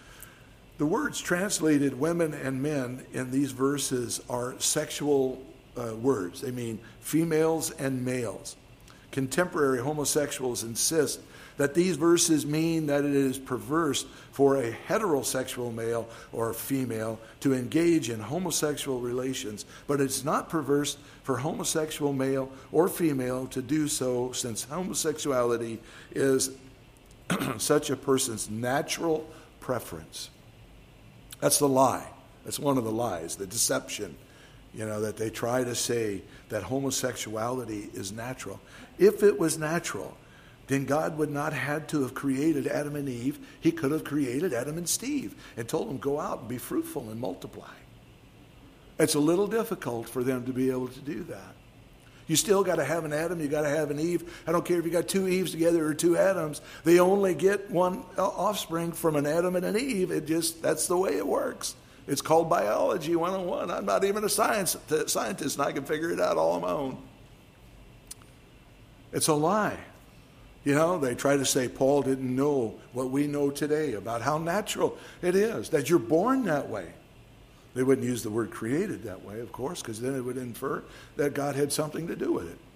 The words translated women and men in these verses are sexual uh, words. They mean females and males. Contemporary homosexuals insist that these verses mean that it is perverse for a heterosexual male or female to engage in homosexual relations, but it's not perverse for homosexual male or female to do so, since homosexuality is such a person's natural preference. That's the lie. That's one of the lies, the deception, you know, that they try to say that homosexuality is natural. If it was natural, then God would not have to have created Adam and Eve. He could have created Adam and Steve and told them, go out and be fruitful and multiply. It's a little difficult for them to be able to do that. You still got to have an Adam, you got to have an Eve. I don't care if you got two Eves together or two Adams. They only get one offspring from an Adam and an Eve. It just, that's the way it works. It's called biology one oh one. I'm not even a science scientist, and I can figure it out all on my own. It's a lie. You know, they try to say Paul didn't know what we know today about how natural it is, that you're born that way. They wouldn't use the word created that way, of course, because then it would infer that God had something to do with it.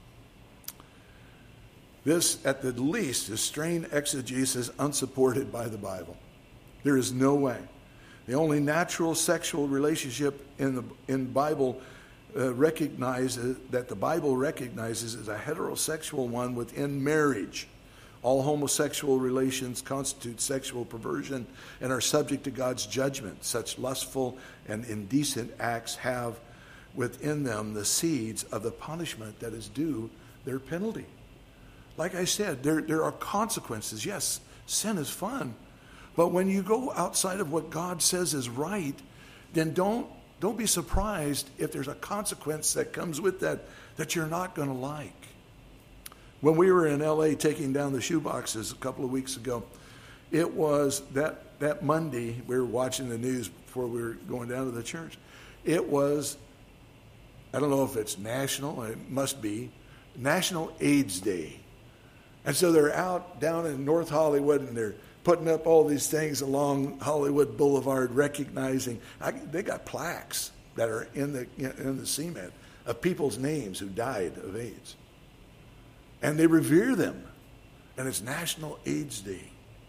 This, at the least, is strained exegesis unsupported by the Bible. There is no way. The only natural sexual relationship in the in Bible uh, recognizes that the Bible recognizes is a heterosexual one within marriage. All homosexual relations constitute sexual perversion and are subject to God's judgment. Such lustful and indecent acts have within them the seeds of the punishment that is due their penalty. Like I said, there, there are consequences. Yes, sin is fun. But when you go outside of what God says is right, then don't, don't be surprised if there's a consequence that comes with that that you're not going to like. When we were in L A taking down the shoeboxes a couple of weeks ago, it was that, that Monday, we were watching the news before we were going down to the church. It was, I don't know if it's national, it must be, National AIDS Day. And so they're out down in North Hollywood and they're putting up all these things along Hollywood Boulevard, recognizing, I, they got plaques that are in the, in the cement of people's names who died of AIDS. And they revere them. And it's National AIDS Day.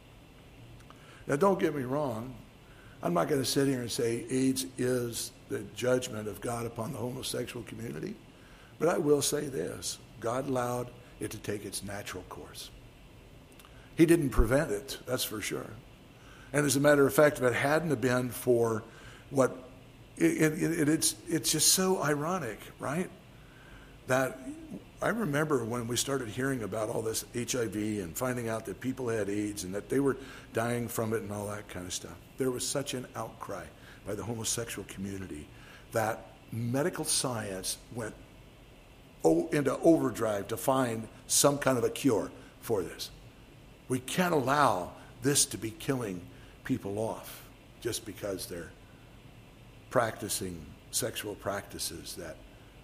Now, don't get me wrong. I'm not going to sit here and say AIDS is the judgment of God upon the homosexual community. But I will say this. God allowed it to take its natural course. He didn't prevent it, that's for sure. And as a matter of fact, if it hadn't have been for what, it, it, it, it's, it's just so ironic, right? That I remember when we started hearing about all this H I V and finding out that people had AIDS and that they were dying from it and all that kind of stuff. There was such an outcry by the homosexual community that medical science went o- into overdrive to find some kind of a cure for this. We can't allow this to be killing people off just because they're practicing sexual practices that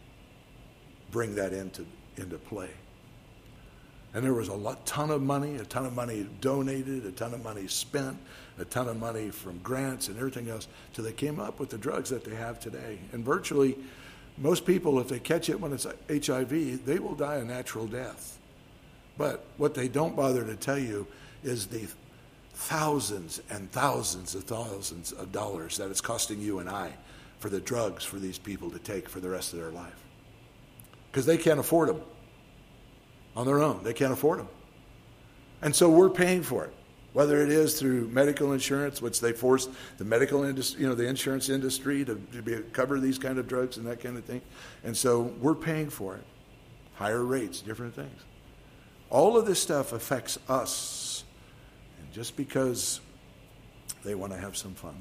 bring that into into play. And there was a lot, ton of money, a ton of money donated, a ton of money spent, a ton of money from grants and everything else, till they came up with the drugs that they have today. And virtually, most people, if they catch it when it's H I V, they will die a natural death. But what they don't bother to tell you is the thousands and thousands of thousands of dollars that it's costing you and I for the drugs for these people to take for the rest of their life. Because they can't afford them on their own. They can't afford them. And so we're paying for it, whether it is through medical insurance, which they force the medical industry, you know, the insurance industry to, to be, cover these kind of drugs and that kind of thing. And so we're paying for it. Higher rates, different things. All of this stuff affects us. And just because they want to have some fun.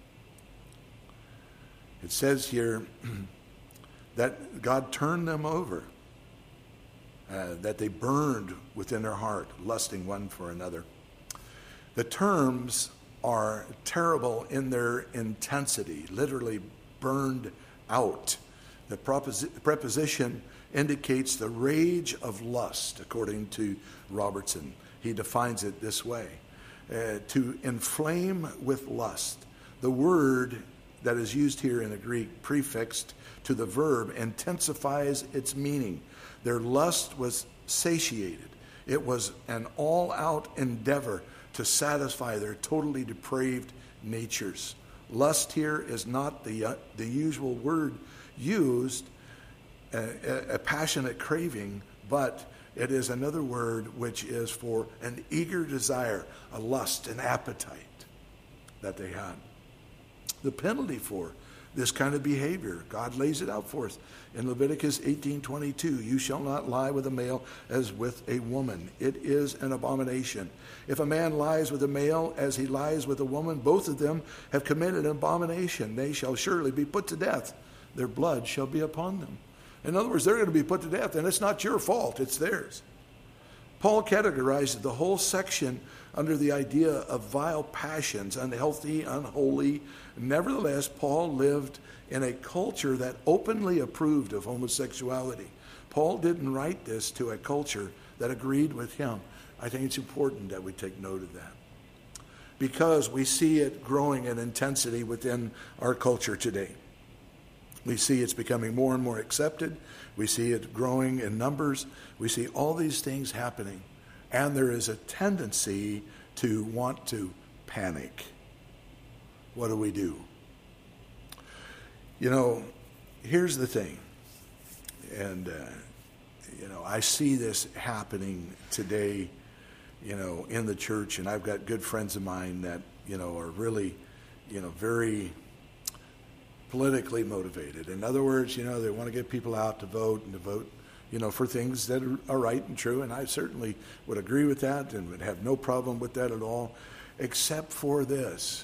It says here that God turned them over, uh, that they burned within their heart, lusting one for another. The terms are terrible in their intensity, literally burned out. The proposi- preposition indicates the rage of lust, according to Robertson. He defines it this way, uh, to inflame with lust. The word that is used here in the Greek, prefixed to the verb, intensifies its meaning. Their lust was satiated. It was an all-out endeavor to satisfy their totally depraved natures. Lust here is not the, uh, the usual word used, a, a passionate craving, but it is another word which is for an eager desire, a lust, an appetite that they had. The penalty for this kind of behavior, God lays it out for us in Leviticus eighteen twenty-two. You shall not lie with a male as with a woman. It is an abomination. If a man lies with a male as he lies with a woman, both of them have committed an abomination. They shall surely be put to death. Their blood shall be upon them. In other words, they're going to be put to death, and it's not your fault, it's theirs. Paul categorized the whole section under the idea of vile passions, unhealthy, unholy. Nevertheless, Paul lived in a culture that openly approved of homosexuality. Paul didn't write this to a culture that agreed with him. I think it's important that we take note of that, because we see it growing in intensity within our culture today. We see it's becoming more and more accepted. We see it growing in numbers. We see all these things happening. And there is a tendency to want to panic. What do we do? You know, here's the thing. And, uh, you know, I see this happening today, you know, in the church. And I've got good friends of mine that, you know, are really, you know, very politically motivated. In other words, you know, they want to get people out to vote and to vote, you know, for things that are right and true. And I certainly would agree with that and would have no problem with that at all, except for this.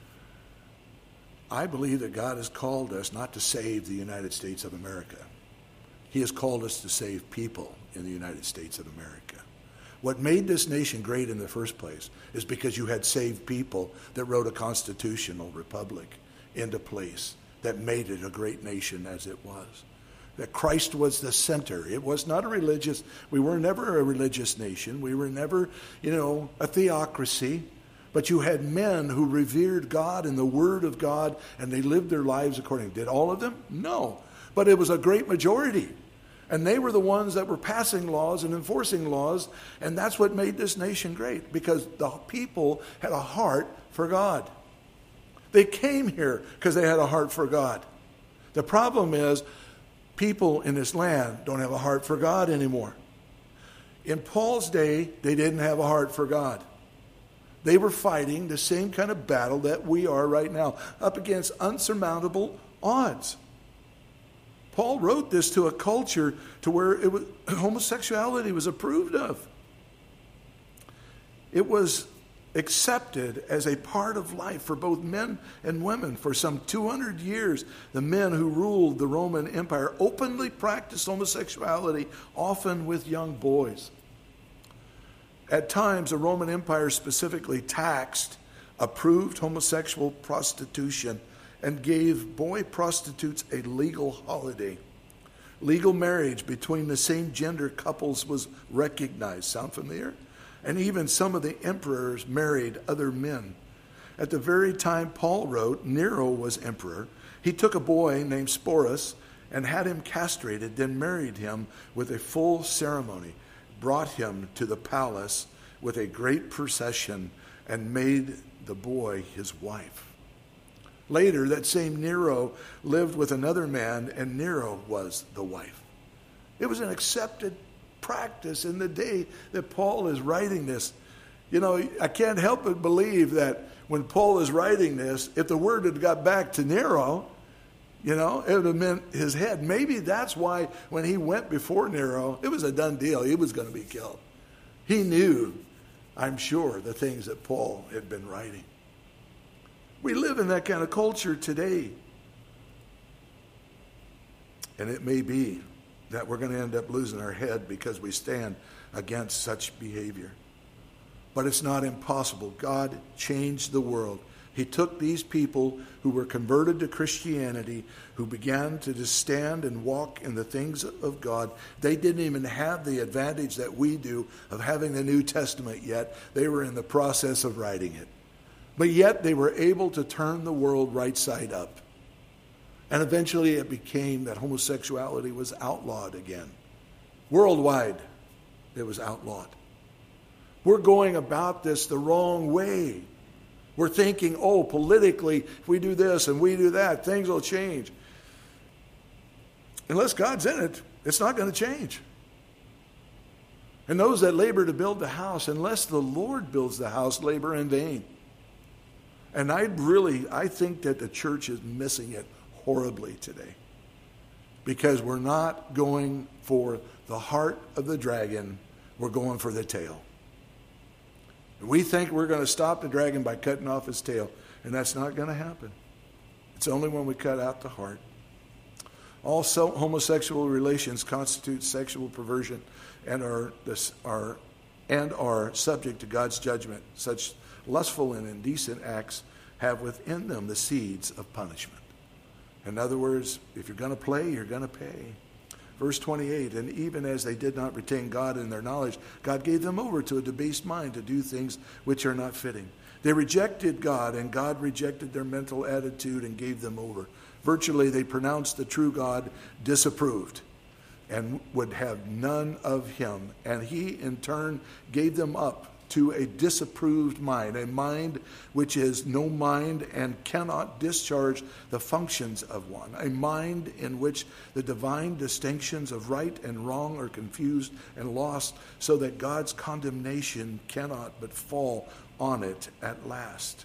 I believe that God has called us not to save the United States of America. He has called us to save people in the United States of America. What made this nation great in the first place is because you had saved people that wrote a constitutional republic into place that made it a great nation as it was. That Christ was the center. It was not a religious, we were never a religious nation. We were never, you know, a theocracy. But you had men who revered God and the Word of God, and they lived their lives according. Did all of them? No. But it was a great majority. And they were the ones that were passing laws and enforcing laws, and that's what made this nation great, because the people had a heart for God. They came here because they had a heart for God. The problem is people in this land don't have a heart for God anymore. In Paul's day, they didn't have a heart for God. They were fighting the same kind of battle that we are right now, up against unsurmountable odds. Paul wrote this to a culture to where it was, homosexuality was approved of. It was accepted as a part of life for both men and women. For some two hundred years, the men who ruled the Roman Empire openly practiced homosexuality, often with young boys. At times, the Roman Empire specifically taxed, approved homosexual prostitution, and gave boy prostitutes a legal holiday. Legal marriage between the same gender couples was recognized. Sound familiar? And even some of the emperors married other men. At the very time Paul wrote, Nero was emperor. He took a boy named Sporus and had him castrated, then married him with a full ceremony, brought him to the palace with a great procession, and made the boy his wife. Later, that same Nero lived with another man, and Nero was the wife. It was an accepted practice in the day that Paul is writing this. You know, I can't help but believe that when Paul is writing this, if the word had got back to Nero, you know, it would have meant his head. Maybe that's why when he went before Nero, it was a done deal. He was going to be killed. He knew, I'm sure, the things that Paul had been writing. We live in that kind of culture today. And it may be that we're going to end up losing our head because we stand against such behavior. But it's not impossible. God changed the world. He took these people who were converted to Christianity, who began to just stand and walk in the things of God. They didn't even have the advantage that we do of having the New Testament yet. They were in the process of writing it. But yet they were able to turn the world right side up. And eventually it became that homosexuality was outlawed again. Worldwide, it was outlawed. We're going about this the wrong way. We're thinking, oh, politically, if we do this and we do that, things will change. Unless God's in it, it's not going to change. And those that labor to build the house, unless the Lord builds the house, labor in vain. And I really, I think that the church is missing it horribly today. Because we're not going for the heart of the dragon, we're going for the tail. We think we're going to stop the dragon by cutting off his tail, and that's not going to happen. It's only when we cut out the heart. All so homosexual relations constitute sexual perversion and are, this, are, and are subject to God's judgment. Such lustful and indecent acts have within them the seeds of punishment. In other words, if you're going to play, you're going to pay. Verse twenty-eight, and even as they did not retain God in their knowledge, God gave them over to a debased mind to do things which are not fitting. They rejected God, and God rejected their mental attitude and gave them over. Virtually, they pronounced the true God disapproved and would have none of him. And he, in turn, gave them up to a disapproved mind, a mind which is no mind and cannot discharge the functions of one, a mind in which the divine distinctions of right and wrong are confused and lost, so that God's condemnation cannot but fall on it at last.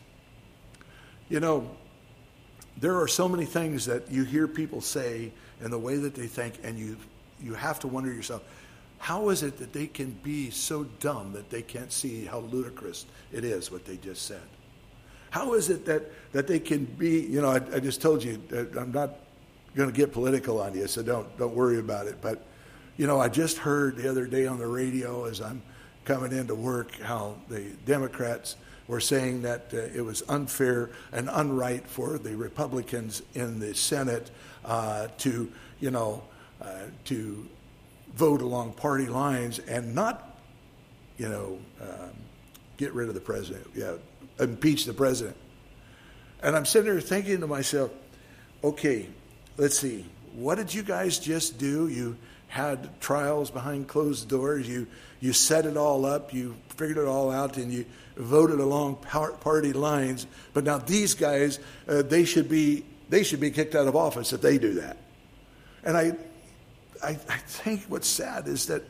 You know, there are so many things that you hear people say in the way that they think, and you you have to wonder yourself, how is it that they can be so dumb that they can't see how ludicrous it is what they just said? How is it that, that they can be, you know, I, I just told you that I'm not going to get political on you, so don't don't worry about it. But, you know, I just heard the other day on the radio as I'm coming into work how the Democrats were saying that uh, it was unfair and unright for the Republicans in the Senate uh, to, you know, uh, to vote along party lines and not, you know, um, get rid of the president, yeah, impeach the president. And I'm sitting there thinking to myself, okay, let's see, what did you guys just do? You had trials behind closed doors. You you set it all up. You figured it all out, and you voted along party lines. But now these guys, uh, they should be they should be kicked out of office if they do that. And I. I, I think what's sad is that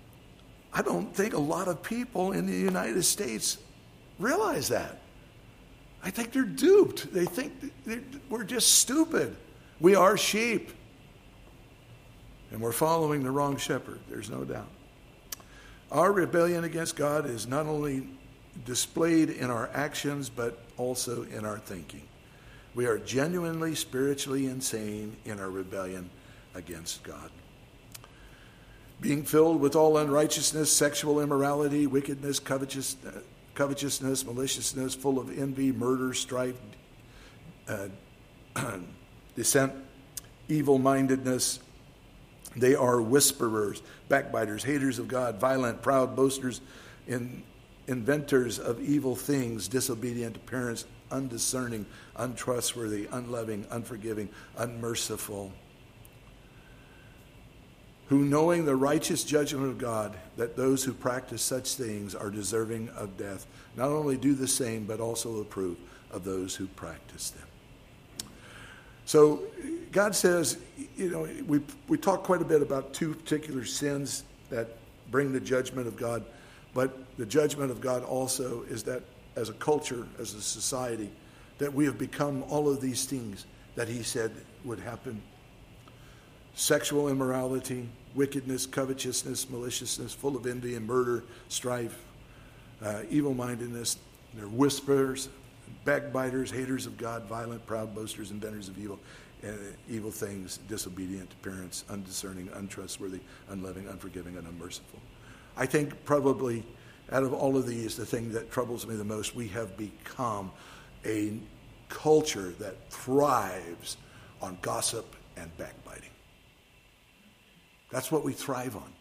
I don't think a lot of people in the United States realize that. I think they're duped. They think they're, we're just stupid. We are sheep. And we're following the wrong shepherd, there's no doubt. Our rebellion against God is not only displayed in our actions, but also in our thinking. We are genuinely spiritually insane in our rebellion against God. Being filled with all unrighteousness, sexual immorality, wickedness, covetous, uh, covetousness, maliciousness, full of envy, murder, strife, uh, dissent, evil-mindedness. They are whisperers, backbiters, haters of God, violent, proud, boasters, in, inventors of evil things, disobedient to parents, undiscerning, untrustworthy, unloving, unforgiving, unmerciful, who, knowing the righteous judgment of God, that those who practice such things are deserving of death, not only do the same, but also approve of those who practice them. So God says, you know, we we talk quite a bit about two particular sins that bring the judgment of God, but the judgment of God also is that as a culture, as a society, that we have become all of these things that he said would happen. Sexual immorality, wickedness, covetousness, maliciousness, full of envy and murder, strife, uh, evil-mindedness. They're whisperers, backbiters, haters of God, violent, proud, boasters, inventors of evil, uh, evil things, disobedient to parents, undiscerning, untrustworthy, unloving, unforgiving, and unmerciful. I think probably out of all of these, the thing that troubles me the most, we have become a culture that thrives on gossip and backbiting. That's what we thrive on.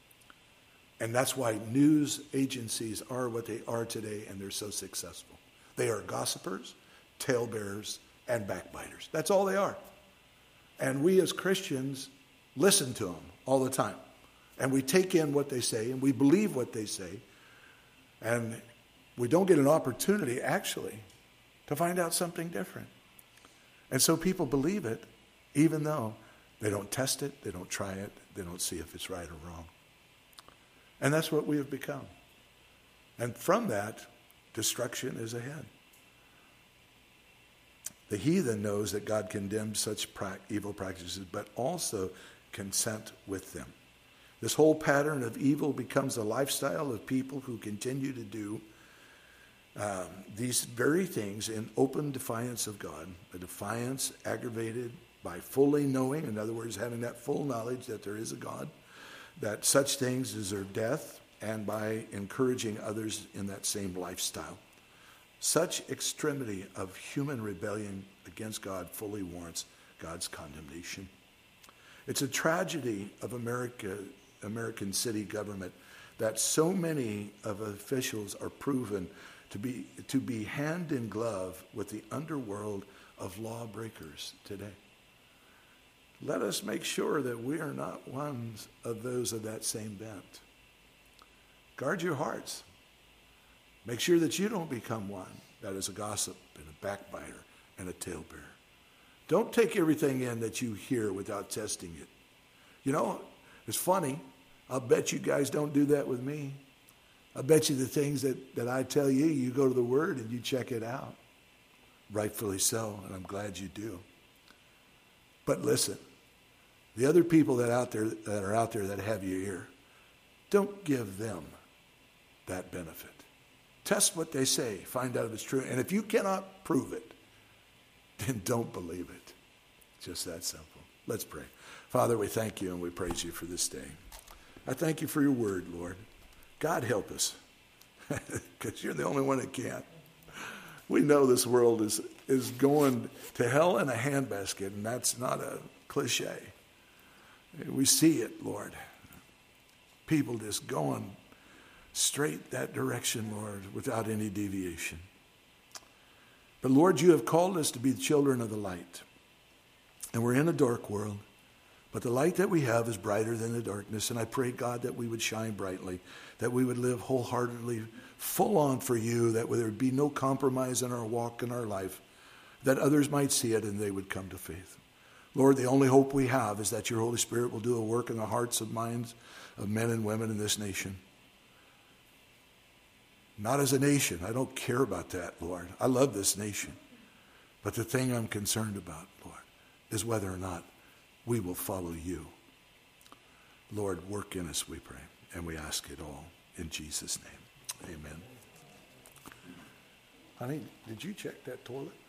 And that's why news agencies are what they are today, and they're so successful. They are gossipers, talebearers, and backbiters. That's all they are. And we as Christians listen to them all the time. And we take in what they say, and we believe what they say. And we don't get an opportunity, actually, to find out something different. And so people believe it, even though they don't test it, they don't try it, they don't see if it's right or wrong. And that's what we have become. And from that, destruction is ahead. The heathen knows that God condemns such pra- evil practices, but also consent with them. This whole pattern of evil becomes a lifestyle of people who continue to do um, these very things in open defiance of God, a defiance aggravated by fully knowing, in other words, having that full knowledge that there is a God, that such things deserve death, and by encouraging others in that same lifestyle. Such extremity of human rebellion against God fully warrants God's condemnation. It's a tragedy of America, American city government, that so many of officials are proven to be to be hand in glove with the underworld of lawbreakers today. Let us make sure that we are not ones of those of that same bent. Guard your hearts. Make sure that you don't become one that is a gossip and a backbiter and a talebearer. Don't take everything in that you hear without testing it. You know, it's funny. I'll bet you guys don't do that with me. I bet you the things that, that I tell you, you go to the Word and you check it out. Rightfully so, and I'm glad you do. But listen, the other people that out there that are out there that have your ear, don't give them that benefit. Test what they say, find out if it's true. And if you cannot prove it, then don't believe it. Just that simple. Let's pray. Father, we thank you and we praise you for this day. I thank you for your word, Lord. God help us, because you're the only one that can. We know this world is, is going to hell in a handbasket, and that's not a cliche. We see it, Lord. People just going straight that direction, Lord, without any deviation. But Lord, you have called us to be the children of the light. And we're in a dark world, but the light that we have is brighter than the darkness. And I pray, God, that we would shine brightly, that we would live wholeheartedly, full on for you, that there would be no compromise in our walk in our life, that others might see it and they would come to faith. Lord, the only hope we have is that your Holy Spirit will do a work in the hearts and minds of men and women in this nation. Not as a nation. I don't care about that, Lord. I love this nation. But the thing I'm concerned about, Lord, is whether or not we will follow you. Lord, work in us, we pray. And we ask it all in Jesus' name. Amen. Honey, did you check that toilet?